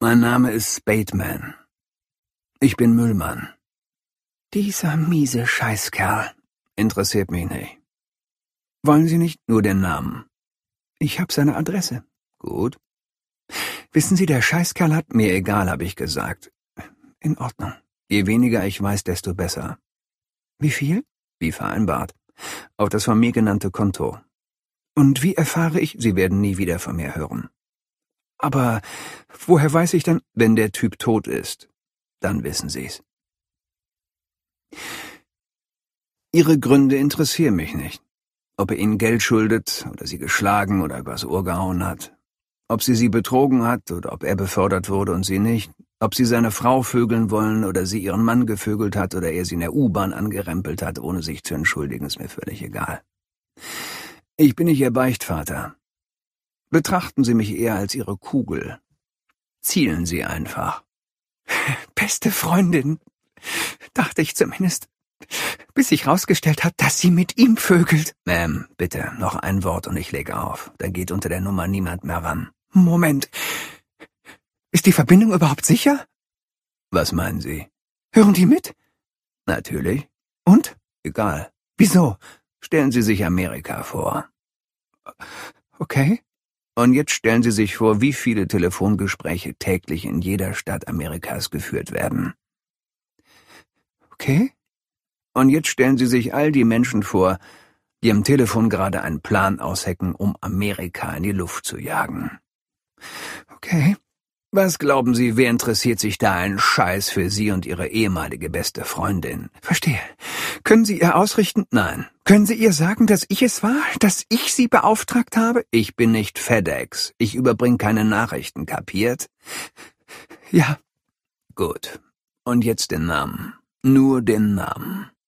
Mein Name ist Spademan. Ich bin Müllmann. Dieser miese Scheißkerl. Interessiert mich nicht. Wollen Sie nicht nur den Namen? Ich hab seine Adresse. Gut. Wissen Sie, der Scheißkerl hat... Mir egal, habe ich gesagt. In Ordnung. Je weniger ich weiß, desto besser. Wie viel? Wie vereinbart. Auf das von mir genannte Konto. Und wie erfahre ich... Sie werden nie wieder von mir hören. Aber woher weiß ich dann... Wenn der Typ tot ist, dann wissen Sie's. Ihre Gründe interessieren mich nicht. Ob er Ihnen Geld schuldet oder Sie geschlagen oder übers Ohr gehauen hat. Ob sie betrogen hat oder ob er befördert wurde und sie nicht. Ob sie seine Frau vögeln wollen oder sie ihren Mann gevögelt hat oder er sie in der U-Bahn angerempelt hat, ohne sich zu entschuldigen, ist mir völlig egal. Ich bin nicht Ihr Beichtvater. Betrachten Sie mich eher als Ihre Kugel. Zielen Sie einfach. Beste Freundin, dachte ich zumindest, bis sich rausgestellt hat, dass sie mit ihm vögelt. Ma'am, bitte, noch ein Wort und ich lege auf. Dann geht unter der Nummer niemand mehr ran. Moment. Ist die Verbindung überhaupt sicher? Was meinen Sie? Hören die mit? Natürlich. Und? Egal. Wieso? Stellen Sie sich Amerika vor. Okay. Und jetzt stellen Sie sich vor, wie viele Telefongespräche täglich in jeder Stadt Amerikas geführt werden. Okay. Und jetzt stellen Sie sich all die Menschen vor, die am Telefon gerade einen Plan aushecken, um Amerika in die Luft zu jagen. Okay. Was glauben Sie, wer interessiert sich da einen Scheiß für Sie und Ihre ehemalige beste Freundin? Verstehe. Können Sie ihr ausrichten? Nein. Können Sie ihr sagen, dass ich es war? Dass ich sie beauftragt habe? Ich bin nicht FedEx. Ich überbringe keine Nachrichten, kapiert? Ja. Gut. Und jetzt den Namen. Nur den Namen.